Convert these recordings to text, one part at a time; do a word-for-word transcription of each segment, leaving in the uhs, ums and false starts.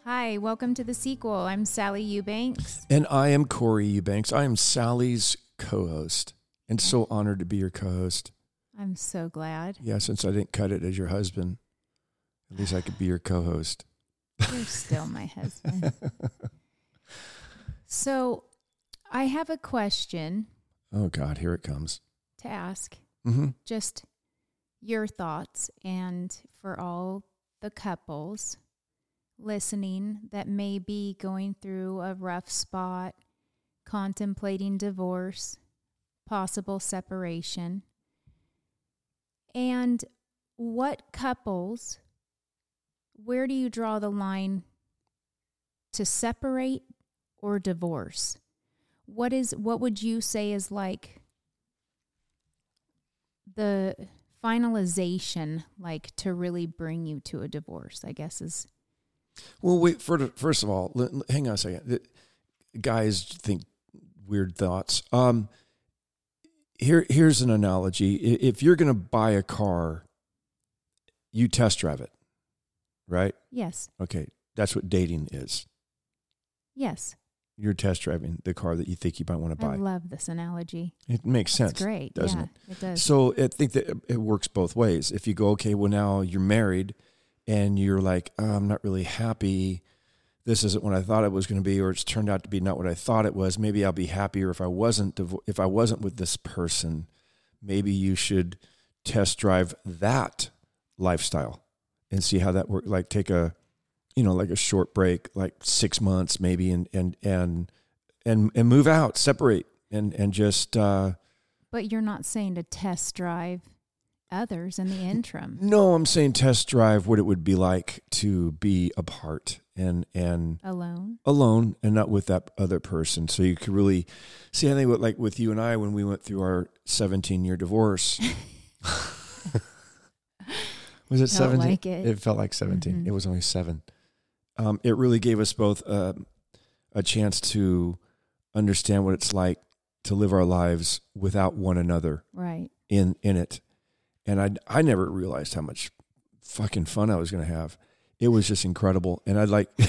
Hi, welcome to the sequel. I'm Sally Eubanks. And I am Corey Eubanks. I am Sally's co-host and so honored to be your co-host. I'm so glad. Yeah, since I didn't cut it as your husband, at least I could be your co-host. You're still my husband. So I have a question. Oh, God, here it comes. To ask. Mm-hmm. Just your thoughts, and for all the couples listening that may be going through a rough spot, contemplating divorce, possible separation. And what couples, where do you draw the line to separate or divorce? What is what would you say is like the finalization, like to really bring you to a divorce, I guess is. Well, wait, for, first of all, l- l- hang on a second. Guys think weird thoughts. Um, here, here's an analogy. If you're going to buy a car, you test drive it, right? Yes. Okay, that's what dating is. Yes. You're test driving the car that you think you might want to buy. I love this analogy. It makes sense. It's great, doesn't yeah, it? It does. So I think that it works both ways. If you go, okay, well, now you're married and you're like, oh, I'm not really happy. This isn't what I thought it was going to be, or it's turned out to be not what I thought it was. Maybe I'll be happier if I wasn't divo- if I wasn't with this person. Maybe you should test drive that lifestyle and see how that works. Like take a, you know, like a short break, like six months maybe, and and and and and move out, separate, and and just. Uh, but you're not saying to test drive others in the interim. No, I'm saying test drive what it would be like to be apart and and alone, alone, and not with that other person. So you could really see. I think what like with you and I when we went through our seventeen year divorce. Was it felt seventeen? Like it. It felt like seventeen. Mm-hmm. It was only seven. Um, it really gave us both uh, a chance to understand what it's like to live our lives without one another. Right. In in it. And I, I never realized how much fucking fun I was going to have. It was just incredible. And I'd like,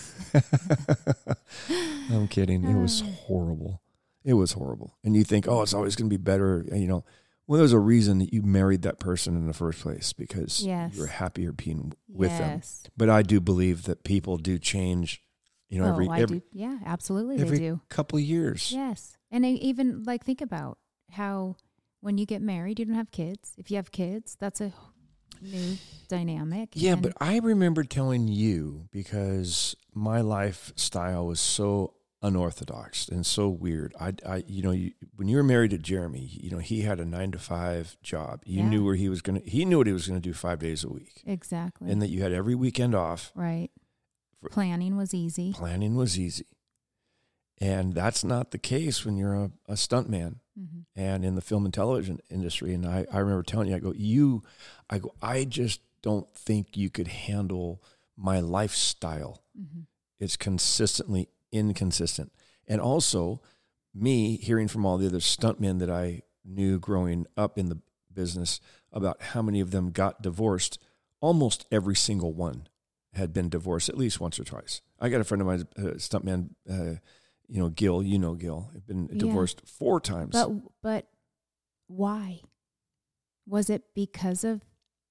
I'm kidding. It was horrible. It was horrible. And you think, oh, it's always going to be better. You know, well, there's a reason that you married that person in the first place because yes. you're happier being with yes. them. But I do believe that people do change, you know, oh, every, I every, do. Yeah, absolutely. every they do. couple of years. Yes. And I even like think about how when you get married, you don't have kids. If you have kids, that's a new dynamic. Yeah, and but I remember telling you because my lifestyle was so unorthodox and so weird. I, I you know, you, when you were married to Jeremy, you know, he had a nine to five job. You yeah. knew where he was going to, he knew what he was going to do five days a week. Exactly. And that you had every weekend off. Right. Planning was easy. Planning was easy. And that's not the case when you're a, a stuntman. Mm-hmm. And in the film and television industry. And I, I remember telling you, I go, you, I go, I just don't think you could handle my lifestyle. Mm-hmm. It's consistently inconsistent. And also me hearing from all the other stuntmen that I knew growing up in the business about how many of them got divorced, almost every single one had been divorced at least once or twice. I got a friend of mine, uh, stuntman, uh, you know, Gil, you know Gil, had been divorced yeah. four times. But but why? Was it because of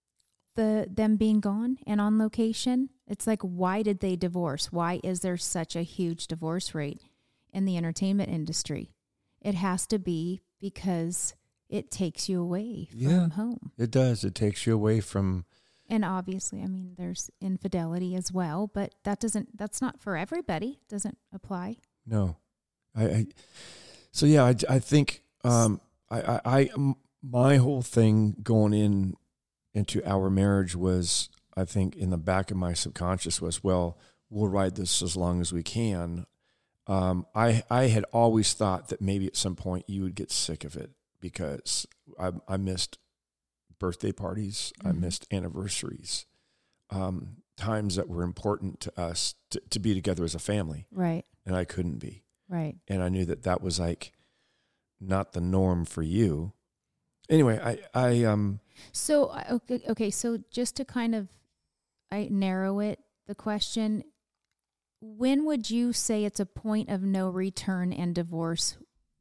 the them being gone and on location? It's like, why did they divorce? Why is there such a huge divorce rate in the entertainment industry? It has to be because it takes you away from yeah, home. It does. It takes you away from... And obviously, I mean, there's infidelity as well, but that doesn't, that's not for everybody. It doesn't apply. No, I, I so yeah, I, I think um, I, I, I, my whole thing going in into our marriage was, I think in the back of my subconscious was, well, we'll ride this as long as we can. Um, I, I had always thought that maybe at some point you would get sick of it because I, I missed birthday parties, mm-hmm. I missed anniversaries, um, times that were important to us to, to be together as a family. Right. And I couldn't be. Right. And I knew that that was like not the norm for you. Anyway, I, I, um, so, okay, okay. So just to kind of, I narrow it, the question, when would you say it's a point of no return and divorce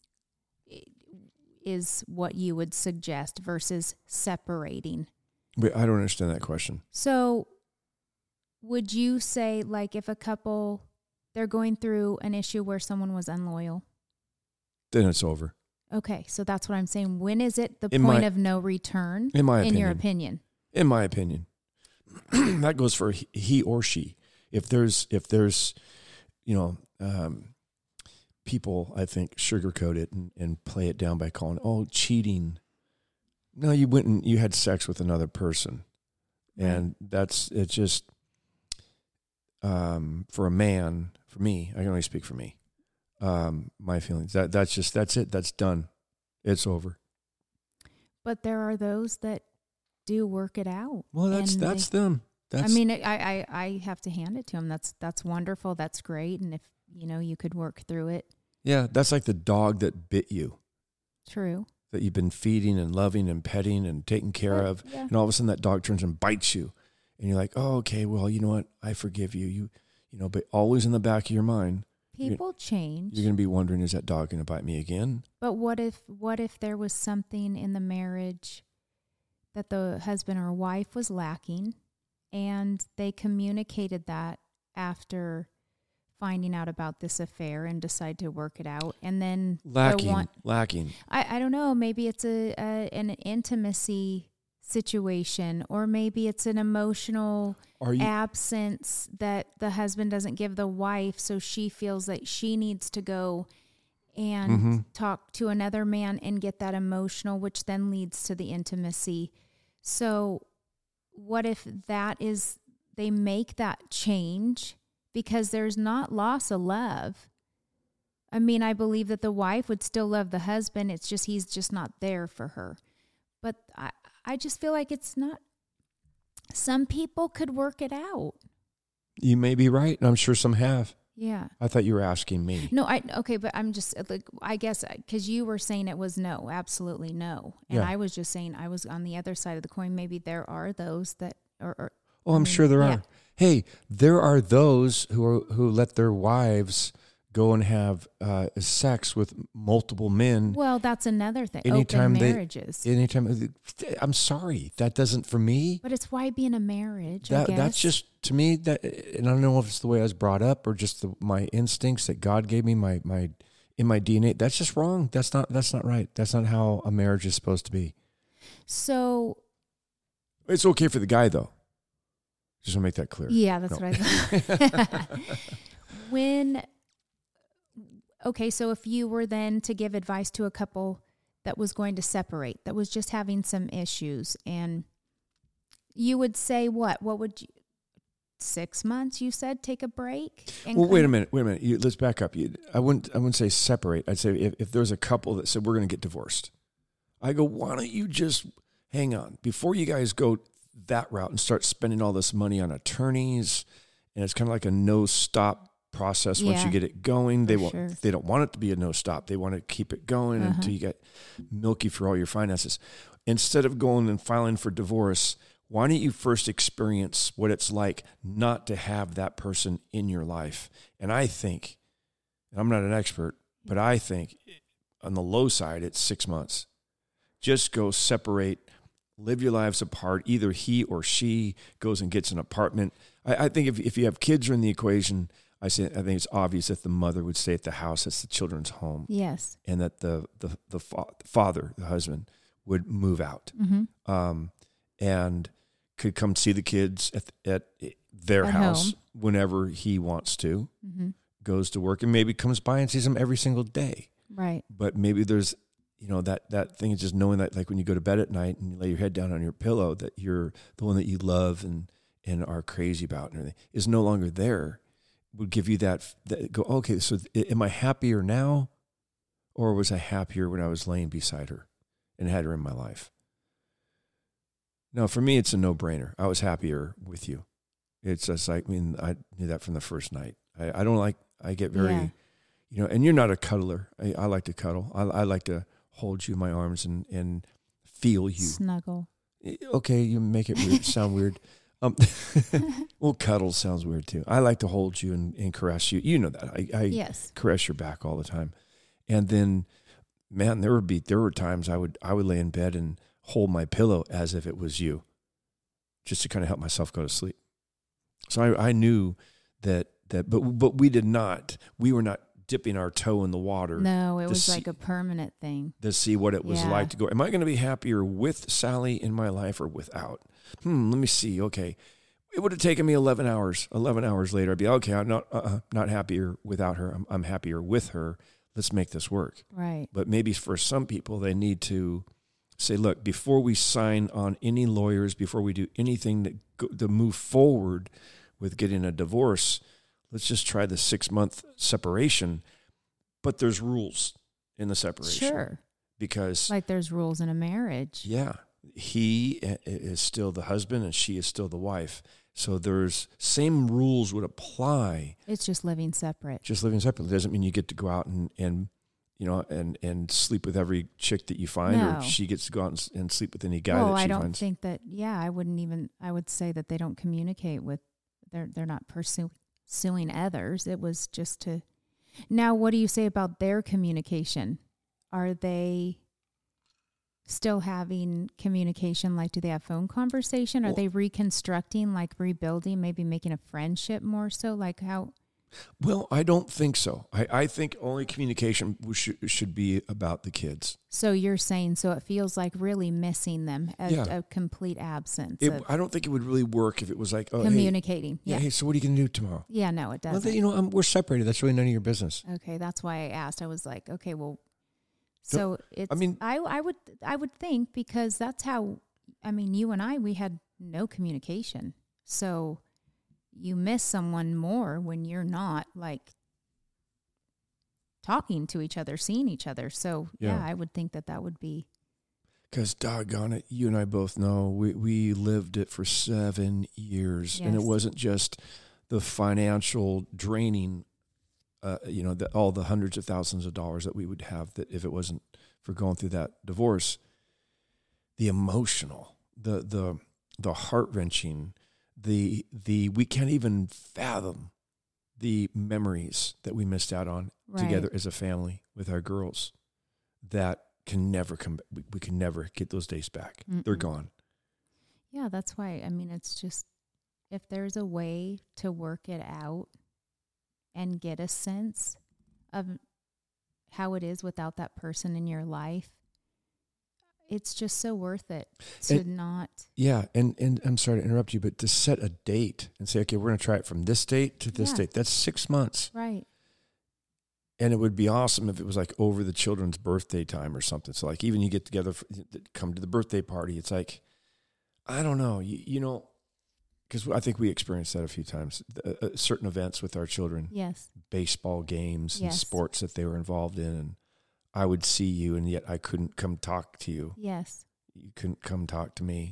is what you would suggest versus separating? Wait, I don't understand that question. So would you say, like, if a couple, they're going through an issue where someone was unloyal? Then it's over. Okay, so that's what I'm saying. When is it the In point my- of no return, In my in opinion. your opinion? In my opinion. That goes for he- he or she. If there's, if there's, you know, um, people, I think, sugarcoat it and, and play it down by calling, oh, cheating. No, you went and you had sex with another person. And that's, it's just, um, for a man, for me, I can only speak for me, um, my feelings. That That's just, that's it. That's done. It's over. But there are those that do work it out. Well, that's, and that's they, them. That's, I mean, I, I, I have to hand it to them. That's, that's wonderful. That's great. And if, you know, you could work through it. yeah, that's like the dog that bit you. True. That you've been feeding and loving and petting and taking care Yeah, of. yeah. And all of a sudden that dog turns and bites you. And you're like, oh, okay, well, you know what? I forgive you. You, you know, but always in the back of your mind, People change. you're going to be wondering, is that dog going to bite me again? But what if what if there was something in the marriage that the husband or wife was lacking and they communicated that after finding out about this affair and decide to work it out, and then the Lacking, one, lacking. I, I don't know, maybe it's a, a an intimacy situation, or maybe it's an emotional Are you, absence that the husband doesn't give the wife, so she feels that she needs to go and Mhm. talk to another man and get that emotional, which then leads to the intimacy. So what if that is, they make that change because there's not loss of love? I mean, I believe that the wife would still love the husband. It's just, he's just not there for her. But I, I just feel like it's not, some people could work it out. you may be right, and I'm sure some have. Yeah. I thought you were asking me. No, I, okay, but I'm just, like, I guess, because you were saying it was no, absolutely no. And Yeah. I was just saying, I was on the other side of the coin. Maybe there are those that are, are Oh, I I'm mean, sure there yeah. are. Hey, there are those who are, who let their wives go and have uh, sex with multiple men. Well, that's another thing. Anytime Open they- marriages. Anytime, I'm sorry, that doesn't for me. But it's why be in a marriage, I That guess. that's just to me that, and I don't know if it's the way I was brought up or just the, my instincts that God gave me, my my in my D N A. That's just wrong. That's not that's not right. That's not how a marriage is supposed to be. So, It's okay for the guy though. Just want to make that clear. yeah, that's No. what I thought. When, okay, so if you were then to give advice to a couple that was going to separate, that was just having some issues, and you would say what? What would you, six months, you said, take a break? And Well, wait a come- minute. Wait a minute. You, let's back up. You, I wouldn't. I wouldn't say separate. I'd say if, if there's a couple that said we're going to get divorced, I go, why don't you just hang on before you guys go that route and start spending all this money on attorneys, and it's kind of like a no stop process. Once Yeah, you get it going, they for want sure. they don't want it to be a no stop. They want to keep it going Uh-huh. until you get milky for all your finances. Instead of going and filing for divorce, why don't you first experience what it's like not to have that person in your life? And I think, and I'm not an expert, but I think on the low side, it's six months. Just go separate, live your lives apart. Either he or she goes and gets an apartment. I, I think if, if you have kids are in the equation, I say I think it's obvious that the mother would stay at the house. That's the children's home. Yes. And that the the the fa- father, the husband, would move out. Mm-hmm. Um, and could come see the kids at at their At house home. whenever he wants to. Mm-hmm. Goes to work and maybe comes by and sees them every single day. Right. But maybe there's, you know, that that thing is just knowing that, like when you go to bed at night and you lay your head down on your pillow, that you're the one that you love and and are crazy about and everything is no longer there. Would give you that, that go, okay, so am I happier now, or was I happier when I was laying beside her and had her in my life? No, for me, it's a no-brainer. I was happier with you. It's just like, I mean, I knew that from the first night. I, I don't like, I get very, Yeah. you know, and you're not a cuddler. I, I like to cuddle. I, I like to hold you in my arms and, and feel you. Snuggle. Okay, you make it weird, sound weird. Um, well, cuddle sounds weird too. I like to hold you and, and caress you. You know that. I, I Yes. caress your back all the time. And then, man, there would be there were times I would I would lay in bed and hold my pillow as if it was you, just to kind of help myself go to sleep. So I, I knew that that, but but we did not. We were not dipping our toe in the water. No, it to was see, like a permanent thing. to see what it was Yeah. like to go. Am I going to be happier with Sally in my life or without? Hmm. Let me see. Okay, it would have taken me eleven hours. Eleven hours later, I'd be okay. I'm not uh, not happier without her. I'm, I'm happier with her. Let's make this work. Right. But maybe for some people, they need to say, look, before we sign on any lawyers, before we do anything that go, to move forward with getting a divorce, let's just try the six month separation. But there's rules in the separation. Sure. Because Like there's rules in a marriage. yeah, he is still the husband and she is still the wife. So there's same rules would apply. It's just living separate. Just living separately doesn't mean you get to go out and, and you know, and, and sleep with every chick that you find, No. or she gets to go out and, and sleep with any guy well, that she I don't finds. think that, yeah, I wouldn't even, I would say that they don't communicate with, they're, they're not pursuing suing others. It was just to, now what do you say about their communication? Are they still having communication? Like, do they have phone conversation? Are Well- they reconstructing, like rebuilding, maybe making a friendship more so? Like how? Well, I don't think so. I, I think only communication should, should be about the kids. So you're saying, so it feels like really missing them, a, Yeah. a complete absence It, of I don't think it would really work if it was like, oh, hey, communicating. yeah, Yeah. hey, so what are you going to do tomorrow? Yeah, no, it Well, doesn't. you know, I'm, we're separated. That's really none of your business. Okay, that's why I asked. I was like, okay, well, so it's. I mean- I I would I would think, because that's how. I mean, you and I, we had no communication, so you miss someone more when you're not like talking to each other, seeing each other. So yeah, Yeah. I would think that that would be. Because doggone it, you and I both know we, we lived it for seven years, and it Yes. wasn't just the financial draining, uh, you know, the, all the hundreds of thousands of dollars that we would have that if it wasn't for going through that divorce, the emotional, the the the heart wrenching, the the we can't even fathom the memories that we missed out on Right. together as a family with our girls that can never come. We, we can never get those days back. They're Mm-mm. gone. Yeah, that's why. I mean, it's just if there's a way to work it out and get a sense of how it is without that person in your life, it's just so worth it to And- not. Yeah, and and I'm sorry to interrupt you, but to set a date and say, okay, we're going to try it from this date to this Yeah. date. That's six months, Right. and it would be awesome if it was like over the children's birthday time or something. So like even you get together, for, come to the birthday party. It's like, I don't know, you, you know, because I think we experienced that a few times. Uh, uh, certain events with our children, Yes. baseball games and Yes. sports that they were involved in, and I would see you, and yet I couldn't come talk to you. Yes. You couldn't come talk to me.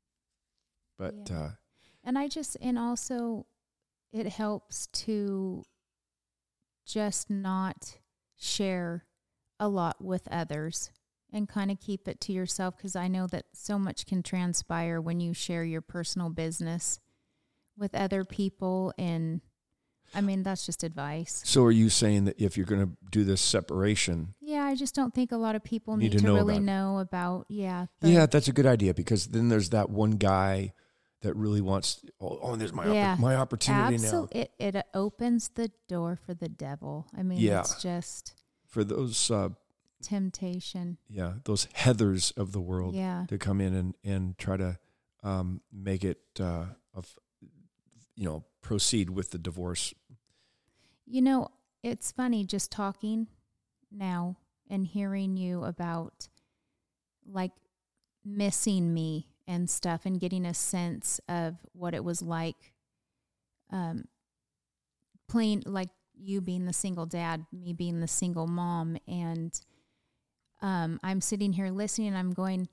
But Yeah. uh, And I just, and also it helps to just not share a lot with others and kind of keep it to yourself, because I know that so much can transpire when you share your personal business with other people. And I mean, that's just advice. so are you saying that if you're going to do this separation, Yeah, I just don't think a lot of people Need need, to to, know really about it. know about, yeah. the- yeah, that's a good idea, because then there's that one guy that really wants, oh, oh there's my, Yeah. oppor- my opportunity Absolutely. It, it opens the door for the devil. I mean, Yeah. it's just now for those, uh, temptation. yeah, those Heathers of the world Yeah. to come in and, and try to um, make it, uh, of, you know, proceed with the divorce. You know, it's funny just talking now and hearing you about like missing me and stuff and getting a sense of what it was like um, playing, like you being the single dad, me being the single mom. And um, I'm sitting here listening and I'm going,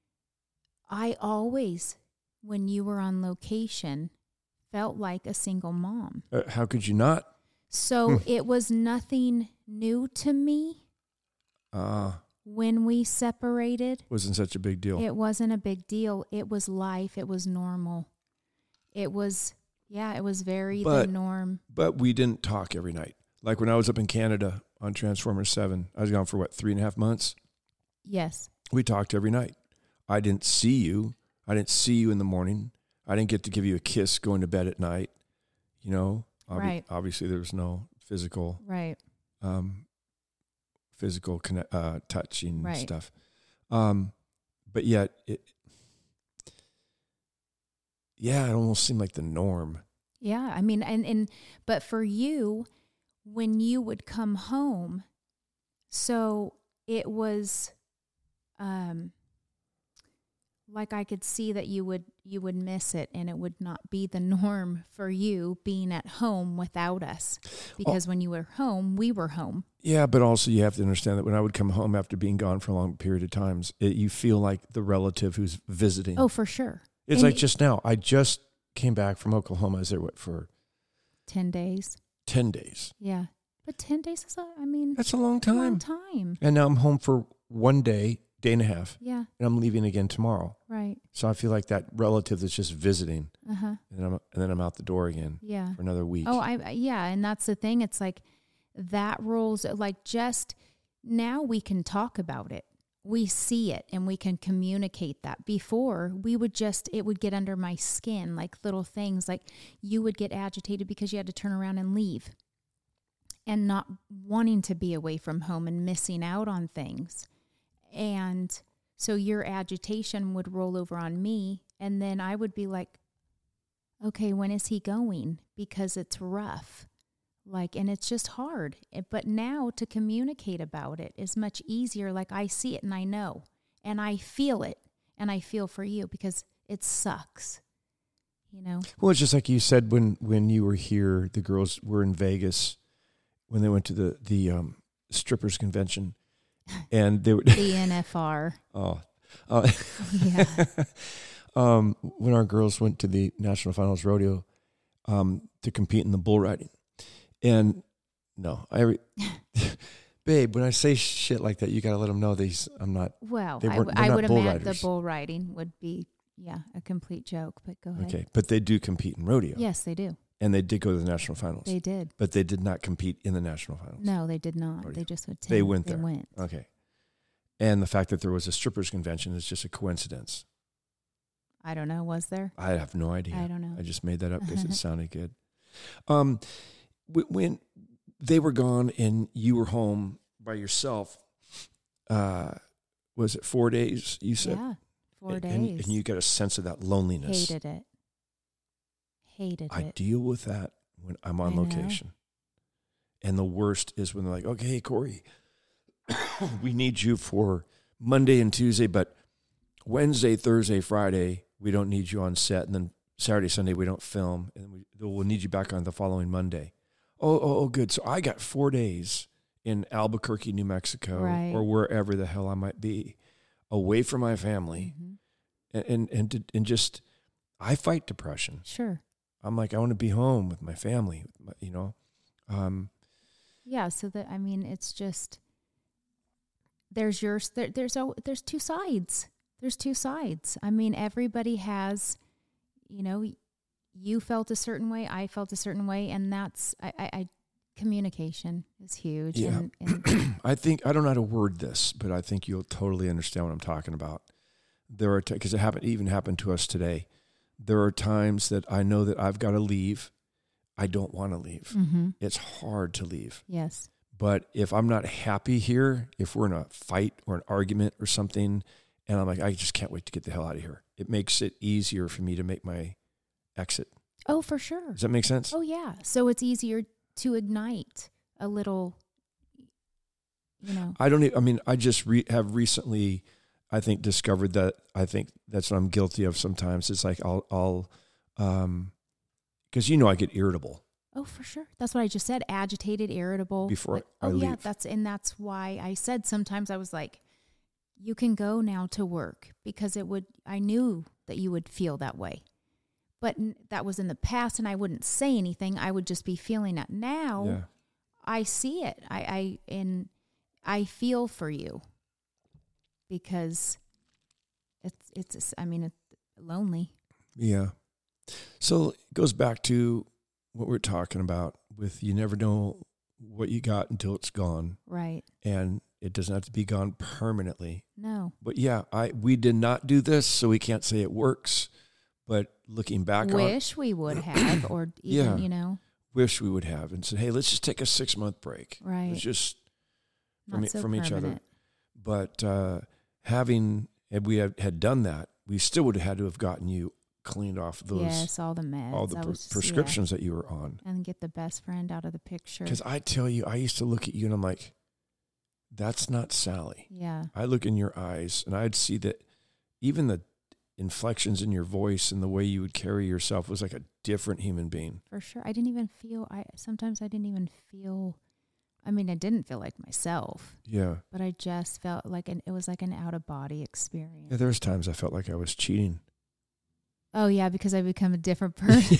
I always, when you were on location, felt like a single mom. Uh, how could you not? So Hmm. it was nothing new to me Uh, when we separated. wasn't such a big deal. It wasn't a big deal. It was life. It was normal. it was, yeah, it was very but, the norm. But we didn't talk every night. Like when I was up in Canada on Transformers seven, I was gone for what, three and a half months? Yes. We talked every night. I didn't see you. I didn't see you in the morning. I didn't get to give you a kiss going to bed at night. You know, Obvi- right. obviously there was no physical, right. um, physical connect, uh, touching right. stuff. Um, but yet it, yeah, it almost seemed like the norm. Yeah. I mean, and, and, but for you, when you would come home, so it was, um, like I could see that you would, you would miss it, and it would not be the norm for you being at home without us, because oh. when you were home, we were home. Yeah. But also you have to understand that when I would come home after being gone for a long period of times, it, you feel like the relative who's visiting. Oh, for sure. It's and like just now, I just came back from Oklahoma. I was there, what, for ten days? ten days. Yeah. But ten days is, a, I mean, that's a long time. A long time. And now I'm home for one day, day and a half. Yeah. And I'm leaving again tomorrow. Right. So I feel like that relative that's just visiting. Uh-huh. And then I'm, and then I'm out the door again. Yeah. For another week. Oh, I, yeah. And that's the thing. It's like that rolls, like just now we can talk about it. We see it and we can communicate that. Before, we would just, it would get under my skin, like little things, like you would get agitated because you had to turn around and leave and not wanting to be away from home and missing out on things. And so your agitation would roll over on me, and then I would be like, okay, when is he going? Because it's rough. Like, and it's just hard. But now to communicate about it is much easier. Like, I see it and I know, and I feel it, and I feel for you because it sucks, you know? Well, it's just like you said, when, when you were here, the girls were in Vegas when they went to the, the, um, strippers convention, and they were the N F R. Oh, uh, yeah. um, when our girls went to the National Finals Rodeo, um, to compete in the bull riding. And no, I, babe, when I say shit like that, you got to let them know these, I'm not, well, they I, weren't, I not would bull imagine riders. the bull riding would be, yeah, a complete joke, but go ahead. Okay. But they do compete in rodeo. Yes, they do. And they did go to the national finals. They did. But they did not compete in the national finals. No, they did not. Rodeo. They just went. They went they there. Went. Okay. And the fact that there was a strippers convention is just a coincidence. I don't know. Was there? I have no idea. I don't know. I just made that up because it sounded good. Um, when they were gone and you were home by yourself, uh, was it four days? You said, yeah, four and, days. and, and you got a sense of that loneliness. Hated it. Hated I it. deal with that when I'm on I location. Know. And the worst is when they're like, okay, Corey, we need you for Monday and Tuesday, but Wednesday, Thursday, Friday, we don't need you on set. And then Saturday, Sunday, we don't film. And we, we'll need you back on the following Monday. Oh, oh, oh, good. So I got four days in Albuquerque, New Mexico, right. or wherever the hell I might be, away from my family. Mm-hmm. And, and, and, to, and just, I fight depression. Sure. I'm like, I want to be home with my family, you know? Um, yeah. So that, I mean, it's just, there's yours, there, there's, a, there's two sides. There's two sides. I mean, everybody has, you know, you felt a certain way, I felt a certain way. And that's, I, I, I communication is huge. Yeah. And, and I think, I don't know how to word this, but I think you'll totally understand what I'm talking about. There are, because t- it happened, even happened to us today. There are times that I know that I've got to leave. I don't want to leave. Mm-hmm. It's hard to leave. Yes. But if I'm not happy here, if we're in a fight or an argument or something, and I'm like, I just can't wait to get the hell out of here, it makes it easier for me to make my exit. Oh, for sure. Does that make sense? Oh, yeah. So it's easier to ignite a little, you know. I don't, I mean, I just re- have recently, I think, discovered that I think that's what I'm guilty of sometimes. It's like I'll, I'll, um, because you know I get irritable. Oh, for sure. That's what I just said. Agitated, irritable. Before like, I oh, leave. yeah. That's, and that's why I said sometimes I was like, you can go now to work, because it would, I knew that you would feel that way. But n- that was in the past, and I wouldn't say anything. I would just be feeling it. Now Yeah. I see it. I, I, and I feel for you, because it's, it's, I mean, it's lonely. Yeah. So it goes back to what we're talking about with you never know what you got until it's gone. Right. And it doesn't have to be gone permanently. No. But yeah, I we did not do this, so we can't say it works. But looking back on Wish we would have, or even, Yeah. you know. wish we would have and said, hey, let's just take a six month break. Right. Let's just Not from, so from each other. permanent. But uh, having, if we had, had done that, we still would have had to have gotten you cleaned off those, Yes, all the meds. all the I pre- was just- prescriptions that you were on. yeah. And get the best friend out of the picture. Because I tell you, I used to look at you and I'm like, that's not Sally. Yeah. I look in your eyes and I'd see that even the inflections in your voice and the way you would carry yourself was like a different human being. For sure. I didn't even feel, I sometimes I didn't even feel, I mean, I didn't feel like myself, Yeah. but I just felt like an, it was like an out of body experience. Yeah, there's times I felt like I was cheating. Oh, yeah, because I become a different person.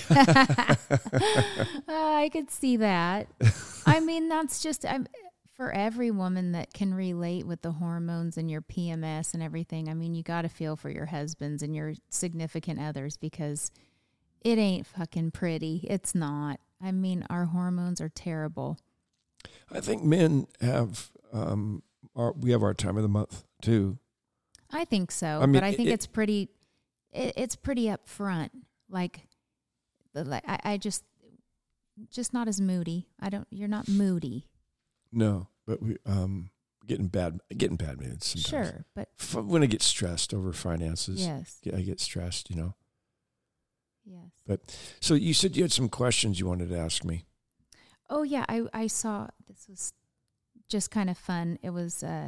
Oh, I could see that. I mean, that's just, I'm, for every woman that can relate with the hormones and your P M S and everything, I mean, you got to feel for your husbands and your significant others because it ain't fucking pretty. It's not. I mean, our hormones are terrible. I think men have, um, our, we have our time of the month too. I think so, I mean, but I think it- it's pretty, it, it's pretty upfront. Like, the, like I, I just, just not as moody. I don't, you're not moody. No, but we, um, getting bad, getting bad moods sometimes. Sure, but F- When I get stressed over finances, yes, I get stressed, you know. yes. So you said you had some questions you wanted to ask me. Oh yeah, I I saw this was just kind of fun. It was uh,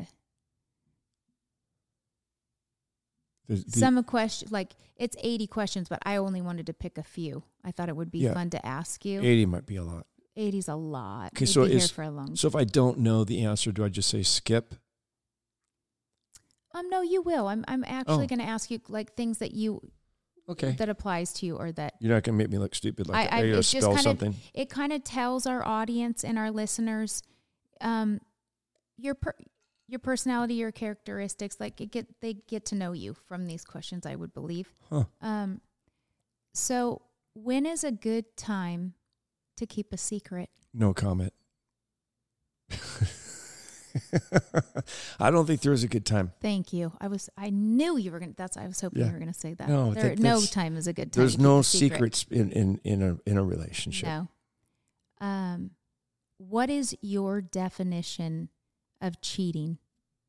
The, the, some question like it's eighty questions, but I only wanted to pick a few. I thought it would be Yeah. fun to ask you. eighty might be a lot. eighty's a lot. Okay, We'd so be here is- for a long. So if I don't know the answer, do I just say skip? Um, no, you will. I'm I'm actually Oh. going to ask you like things that you Okay. that applies to you or that You're not going to make me look stupid like I- I, I- I gotta it's just spell kind of- something. it kind of tells our audience and our listeners um your per, your personality, your characteristics, like it get they get to know you from these questions, I would believe. Huh. Um so when is a good time to keep a secret? No comment. I don't think there is a good time. Thank you. I was I knew you were going to that's I was hoping Yeah. you were going to say that. No, I there, think no that's- time is a good time. There's to keep no a secret. secrets in, in, in a in a relationship. No. Um, what is your definition of cheating?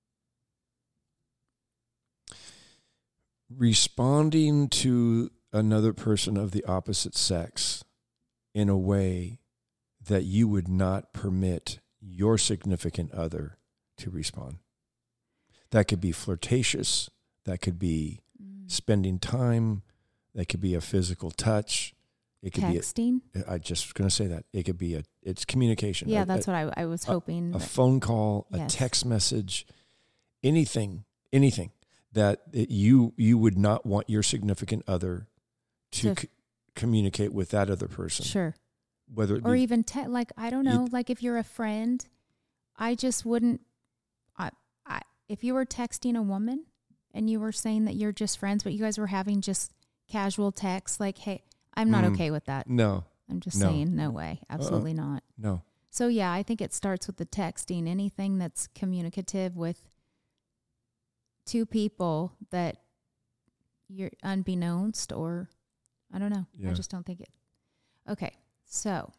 Responding to another person of the opposite sex in a way that you would not permit your significant other to respond. That could be flirtatious. That could be Mm. spending time. That could be a physical touch. It could Texting? be. A, I just was going to say that it could be a. It's communication. Yeah, A- that's a, what I, I was hoping. a that- phone call, a Yes. text message, anything, anything that it, you you would not want your significant other to To- c- communicate with that other person. Sure. Whether it Or be, even, te- like, I don't know, like if you're a friend, I just wouldn't, I, I, if you were texting a woman and you were saying that you're just friends, but you guys were having just casual texts, like, hey, I'm not Mm. okay with that. no, I'm just No. saying, no way. Absolutely not. no. So yeah, I think it starts with the texting. Anything that's communicative with two people that you're unbeknownst, or I don't know. Yeah. I just don't think it. Okay, so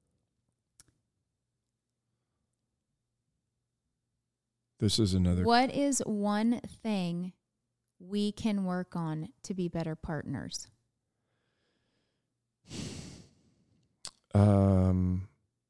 This is another. what is one thing we can work on to be better partners? Um.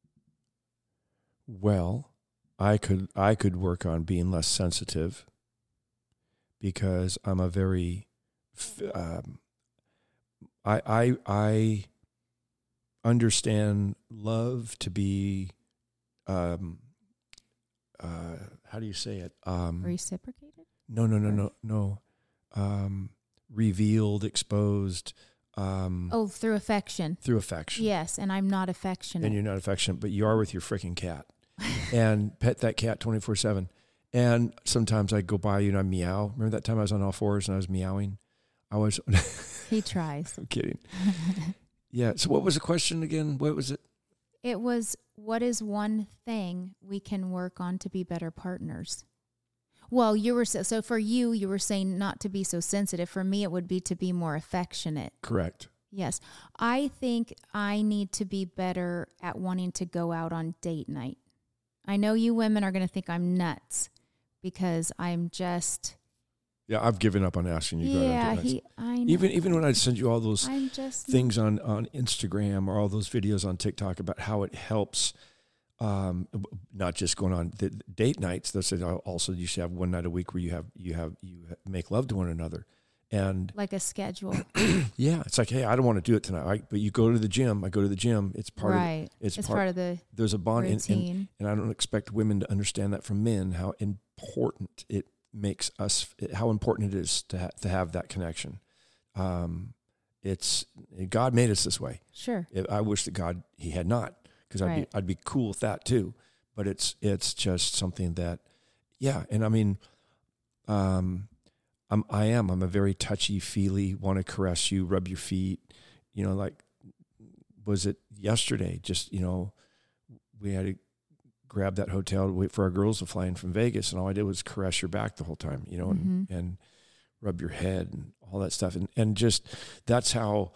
Well, I could I could work on being less sensitive because I'm a very f- um, I I I understand love to be um uh how do you say it um Reciprocated? no no no no no um revealed, exposed, um Oh, through affection. through affection. Yes, and I'm not affectionate. And you're not affectionate, but you are with your freaking cat. And pet that cat twenty-four seven. And sometimes I go by you and I meow. Remember that time I was on all fours and I was meowing? I was He tries. I'm kidding. Yeah. So what was the question again? What was it? It was, what is one thing we can work on to be better partners? Well, you were so, so for you, you were saying not to be so sensitive. For me, it would be to be more affectionate. Correct. Yes. I think I need to be better at wanting to go out on date night. I know you women are going to think I'm nuts because I'm just... Yeah, I've given up on asking you. Yeah, to he, I know. Even even when I send you all those I'm just things on, on Instagram or all those videos on TikTok about how it helps, um, not just going on the date nights. They said also you should have one night a week where you have you have you make love to one another, and like a schedule. Yeah, it's like, hey, I don't want to do it tonight, right? But you go to the gym. I go to the gym. It's part right. of it's, it's part, part of the there's a bond, and, routine. and, and I don't expect women to understand that from men how important it makes us, how important it is to ha- to have that connection. Um, it's God made us this way. Sure. It, I wish that God he had not, because I'd right. be I'd be cool with that too. But it's it's just something that, yeah. And I mean, um, I'm I am I'm a very touchy feely, want to caress you, rub your feet. You know, like was it yesterday? Just you know, we had to grab that hotel to wait for our girls to fly in from Vegas, and all I did was caress your back the whole time, you know, and, mm-hmm. and rub your head and all that stuff. And, and just, that's how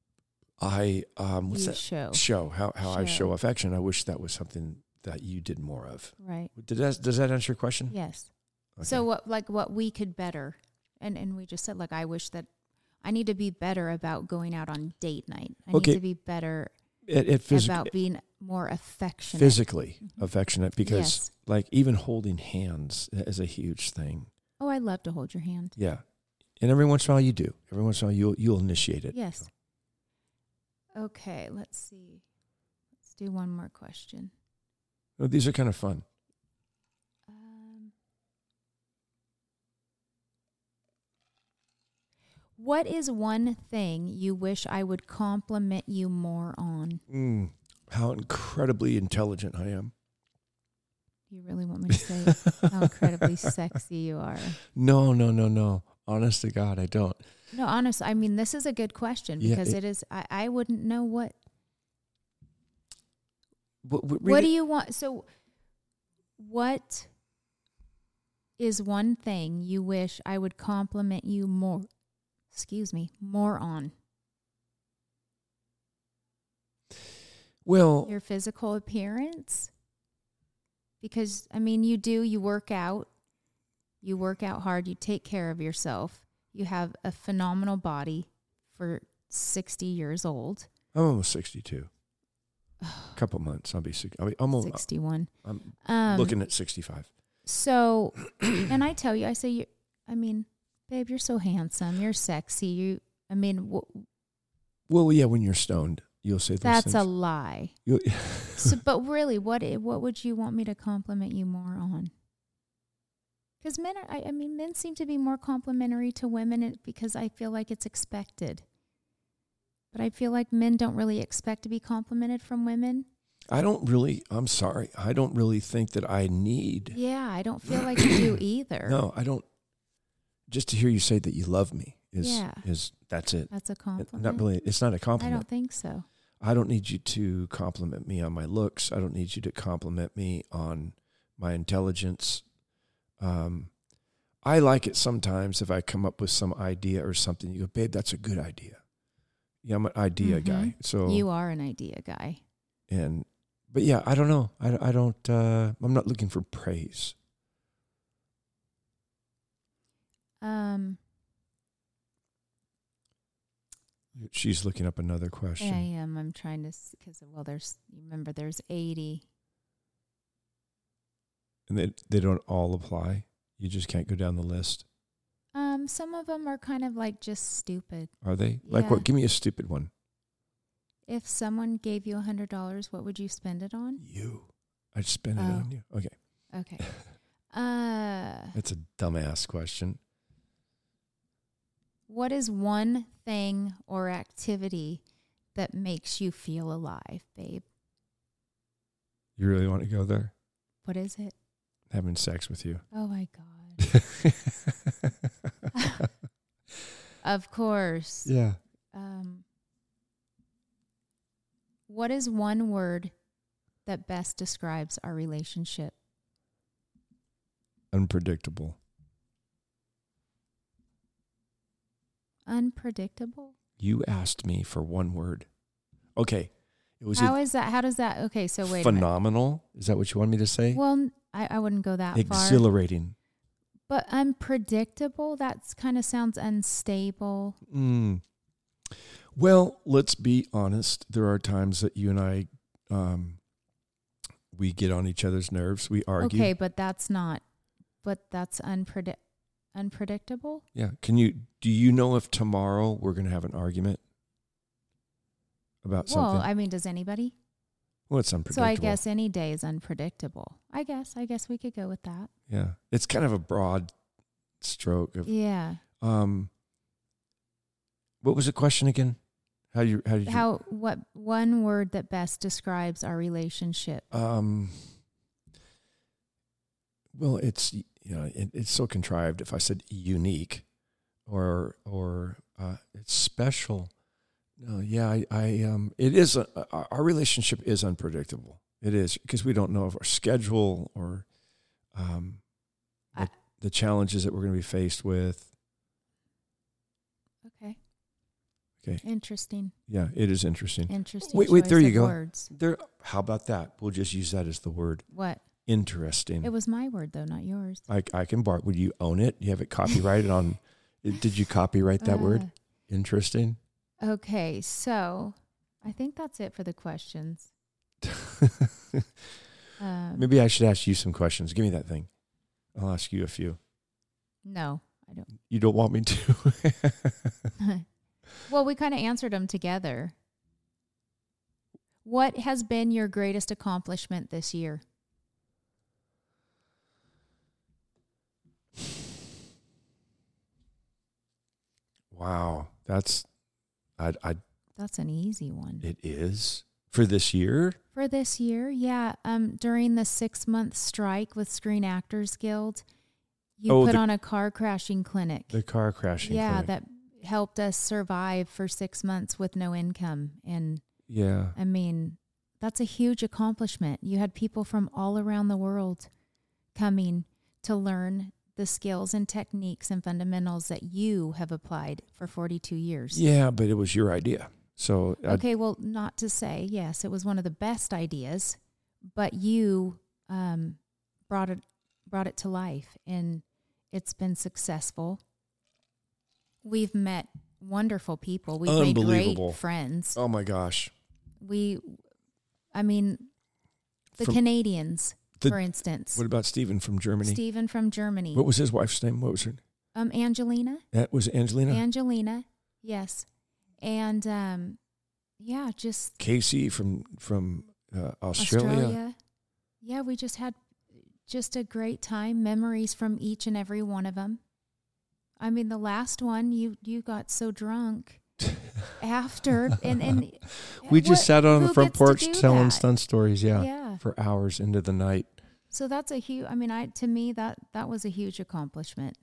I, um, what's you that? Show. Show, how, how show. I show affection. I wish that was something that you did more of. Right. Did that, does that answer your question? Yes. Okay. So what, like what we could better, and, and we just said, like, I wish that I need to be better about going out on date night. I okay. need to be better It, it phys- about being more affectionate. Physically mm-hmm. affectionate, because yes. like even holding hands is a huge thing. Oh, I love to hold your hand. Yeah. And every once in a while you do. Every once in a while you'll, you'll initiate it. Yes. Okay, let's see. Let's do one more question. Oh, these are kind of fun. Um, what is one thing you wish I would compliment you more on? Mm, how incredibly intelligent I am. You really want me to say how incredibly sexy you are? No, no, no, no. Honest to God, I don't. No, honest. I mean, this is a good question because yeah, it, it is. I, I wouldn't know what. What, what, what do you want? So, what is one thing you wish I would compliment you more? Excuse me, more on? Well, your physical appearance. Because, I mean, you do, you work out, you work out hard, you take care of yourself. You have a phenomenal body for sixty years old. I'm almost sixty-two. A couple months, I'll be, I'll be almost sixty-one. I'm um, looking at sixty-five. So, and I tell you, I say, you, I mean, babe, you're so handsome, you're sexy. You, I mean, w- well, yeah, when you're stoned. You'll say those that's things. a lie. So, but really, what what would you want me to compliment you more on? Because men are, I, I mean, men seem to be more complimentary to women because I feel like it's expected. But I feel like men don't really expect to be complimented from women. I don't really, I'm sorry, I don't really think that I need. Yeah, I don't feel like you do either. No, I don't. Just to hear you say that you love me is, yeah. is that's it. That's a compliment. Not really, it's not a compliment. I don't think so. I don't need you to compliment me on my looks. I don't need you to compliment me on my intelligence. Um, I like it sometimes if I come up with some idea or something. You go, babe, that's a good idea. Yeah, I'm an idea mm-hmm. guy. So you are an idea guy. And, but yeah, I don't know. I, I don't, uh, I'm not looking for praise. Um. She's looking up another question. I am. I'm trying to, because, well, there's, you remember, there's eighty. And they, they don't all apply? You just can't go down the list? Um, some of them are kind of like just stupid. Are they? Yeah. Like what? Give me a stupid one. If someone gave you one hundred dollars, what would you spend it on? You. I'd spend it oh. on you. Okay. Okay. uh, That's a dumbass question. What is one thing or activity that makes you feel alive, babe? You really want to go there? What is it? Having sex with you. Oh, my God. Of course. Yeah. Um, what is one word that best describes our relationship? Unpredictable. Unpredictable? You asked me for one word. Okay. It was How is that? How does that? Okay, so wait. phenomenal. Is that what you want me to say? Well, I, I wouldn't go that far. Exhilarating. But unpredictable, that's kind of sounds unstable. Mm. Well, let's be honest. There are times that you and I, um, we get on each other's nerves. We argue. Okay, but that's not, but that's unpredict, unpredictable. Yeah. Can you, do you know if tomorrow we're going to have an argument about Well, something? I mean, does anybody? Well, it's unpredictable. So I guess any day is unpredictable. I guess, I guess we could go with that. Yeah. It's kind of a broad stroke of, Yeah. um, what was the question again? How you, how did you, How, what one word that best describes our relationship? um, well, it's, you know, it, it's so contrived. If I said unique or, or, uh, it's special. No, yeah, I, I, um, it is, a, our relationship is unpredictable. It is, because we don't know of our schedule or, um, the, I, the challenges that we're going to be faced with. okay. Okay. Interesting. Yeah, it is interesting. Interesting. Wait, wait, choice there you of go. Words. There. How about that? We'll just use that as the word. What? Interesting. It was my word though, not yours. I, I can bar. Would you own it? You have it copyrighted on. Did you copyright that Uh, word? Interesting. Okay, so I think that's it for the questions. Um, Maybe I should ask you some questions. Give me that thing. I'll ask you a few. no, I don't. You don't want me to? Well, we kind of answered them together. What has been your greatest accomplishment this year? Wow, that's, I, I. That's an easy one. It is for this year. For this year, yeah. Um, during the six month strike with Screen Actors Guild, you Oh, put the- on a car crashing clinic. The car crashing. Yeah, clinic. that helped us survive for six months with no income. And Yeah. I mean, that's a huge accomplishment. You had people from all around the world coming to learn the skills and techniques and fundamentals that you have applied for forty-two years. Yeah, but it was your idea. So I- Okay, well, not to say, yes, it was one of the best ideas, but you um, brought it brought it to life, and it's been successful. We've met wonderful people. We've made Unbelievable. great friends. oh my gosh. We, I mean, the From- Canadians, the- for instance. What about Stephen from Germany? Stephen from Germany. What was his wife's name? What was her? Um, Angelina. That was Angelina. Angelina, yes. And, um, yeah, just Casey from from uh, Australia. Australia. Yeah, we just had just a great time. Memories from each and every one of them. I mean, the last one, you you got so drunk after, and and We just what- sat on the who front gets to porch do telling that? stunt stories. Yeah, Yeah. for hours into the night. So that's a huge. I mean, I to me that that was a huge accomplishment.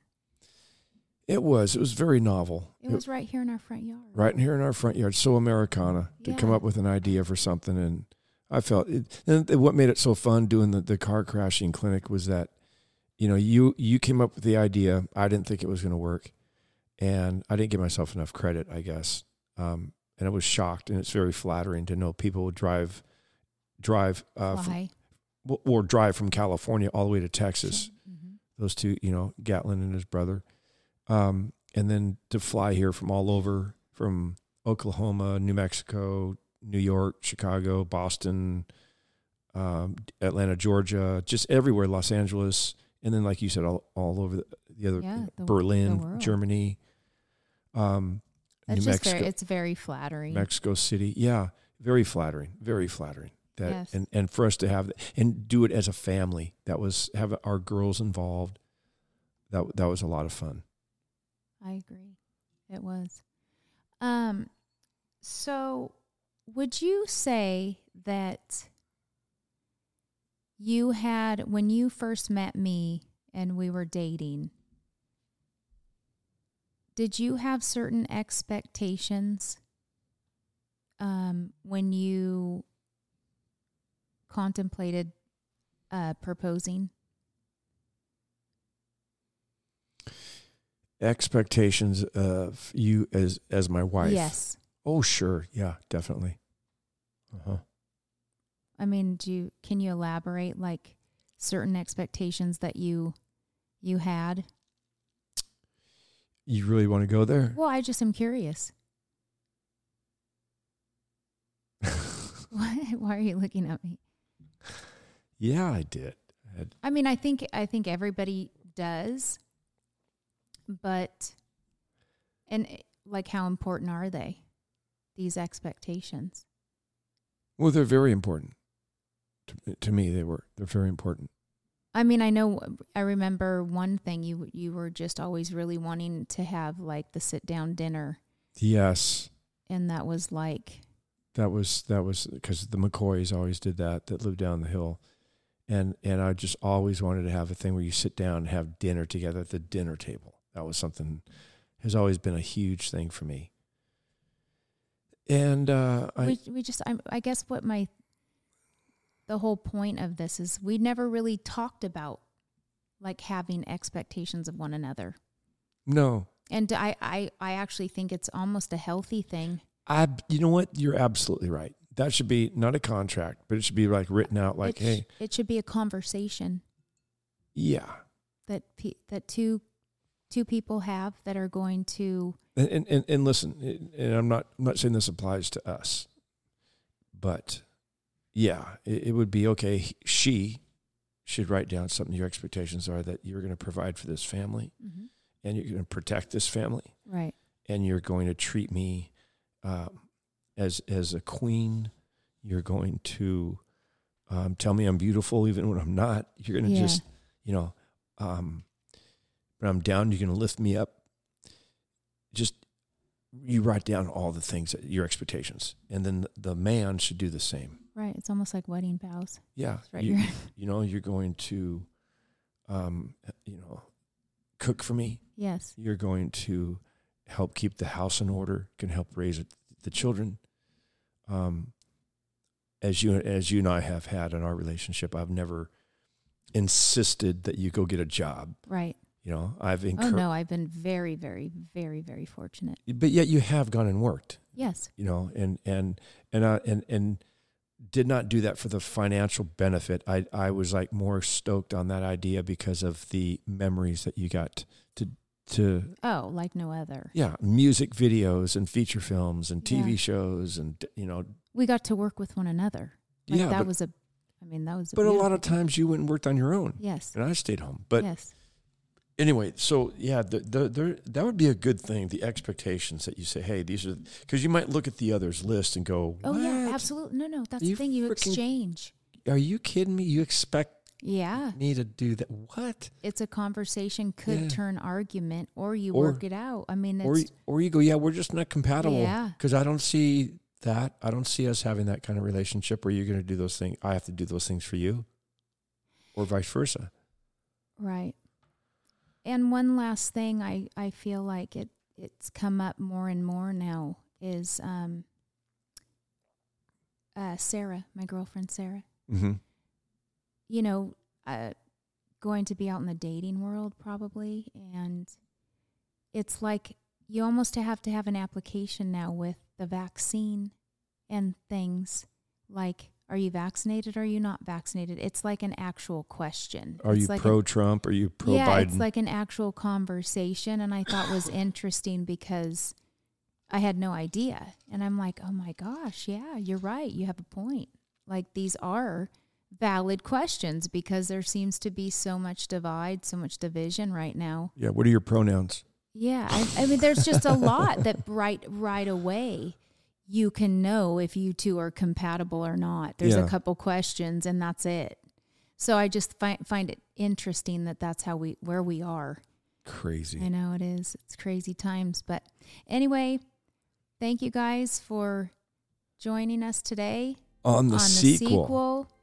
It was. It was very novel. It was right here in our front yard. right in here in our front yard. So Americana to come Yeah. up with an idea for something, and I felt it. And what made it so fun doing the, the car crashing clinic was that, you know, you you came up with the idea. I didn't think it was going to work, and I didn't give myself enough credit, I guess. Um, and I was shocked, and it's very flattering to know people would drive, drive, uh, from, Why? or drive from California all the way to Texas. Mm-hmm. Those two, you know, Gatlin and his brother. Um, and then to fly here from all over, from Oklahoma, New Mexico, New York, Chicago, Boston, um, Atlanta, Georgia, just everywhere, Los Angeles. And then, like you said, all, all over the, the other, Yeah, you know, the- Berlin, the world. Germany, um, It's New just Mexico, very. It's very flattering. Mexico City. Yeah. Very flattering, very flattering. That, Yes. and, and for us to have, and do it as a family, that was, have our girls involved. That, that was a lot of fun. I agree. It was. Um, so would you say that you had, when you first met me and we were dating, Did you have certain expectations um, when you contemplated uh, proposing? Expectations of you as as my wife? Yes. Oh, sure. Yeah, definitely. Uh-huh. I mean, do you, can you elaborate like certain expectations that you you had? You really want to go there? Well, I just am curious. Why, why are you looking at me? Yeah, I did. I, had, I mean, I think I think everybody does, but and like, how important are they? These expectations. well, they're very important. To, to me, they were. They're very important. I mean, I know, I remember one thing, you you were just always really wanting to have like the sit down dinner. Yes. And that was like. That was, that was because the McCoys always did that, that lived down the hill. And, and I just always wanted to have a thing where you sit down and have dinner together at the dinner table. That was something, has always been a huge thing for me. And uh, I, we, we just, I, I guess what my, the whole point of this is we never really talked about like having expectations of one another. No. And I, I, I actually think it's almost a healthy thing. I, you know what? You're absolutely right. That should be not a contract, but it should be like written out like, it sh- hey. It should be a conversation. Yeah. That pe- that two two people have that are going to. And, and, and, and listen, and I'm not, I'm not saying this applies to us, but yeah, it, it would be okay. She should write down something. Your expectations are that you're going to provide for this family, mm-hmm. and you're going to protect this family. Right. And you're going to treat me um, as as a queen. You're going to um, tell me I'm beautiful even when I'm not. You're going to yeah. just, you know, um, when I'm down, you're going to lift me up. Just, you write down all the things, that, your expectations. And then the man should do the same. Right. It's almost like wedding vows. Yeah. Right. You, you know, you're going to, um, you know, cook for me. Yes. You're going to help keep the house in order, can help raise the children. Um, as you as you and I have had in our relationship, I've never insisted that you go get a job. Right. You know, I've encouraged. Oh no, I've been very, very, very, very fortunate. But yet you have gone and worked. Yes. You know, and and and uh, and and did not do that for the financial benefit. I I was like more stoked on that idea because of the memories that you got to to. Oh, like no other. Yeah, music videos and feature films and T V yeah. shows and you know. We got to work with one another. Like yeah, that but, was a. I mean, that was. A but a lot of thing. times you went and worked on your own. Yes. And I stayed home. But yes. Anyway, so yeah, the, the, the, that would be a good thing. The expectations that you say, hey, these are, because you might look at the others list and go, what? Oh yeah, absolutely. No, no, that's you the thing. You freaking, exchange. Are you kidding me? You expect yeah me to do that? What? It's a conversation could yeah. turn argument, or you or, work it out. I mean, it's, or or you go, yeah, we're just not compatible. Yeah, because I don't see that. I don't see us having that kind of relationship where you're going to do those things. I have to do those things for you, or vice versa. Right. And one last thing, I, I feel like it, it's come up more and more now is um, uh, Sarah, my girlfriend Sarah. Mm-hmm. You know, uh, going to be out in the dating world probably, and it's like you almost have to have an application now with the vaccine and things like, are you vaccinated or are you not vaccinated? It's like an actual question. Are it's you like pro-Trump? Are you pro-Biden? Yeah, it's like an actual conversation, and I thought was interesting because I had no idea. And I'm like, oh my gosh, yeah, you're right. You have a point. Like these are valid questions because there seems to be so much divide, so much division right now. Yeah, what are your pronouns? Yeah, I, I mean, there's just a lot that right right away you can know if you two are compatible or not. There's yeah. a couple questions and that's it. So I just find find it interesting that that's how we where we are. Crazy. I know it is. It's crazy times. But anyway, thank you guys for joining us today on the, on sequel. the sequel.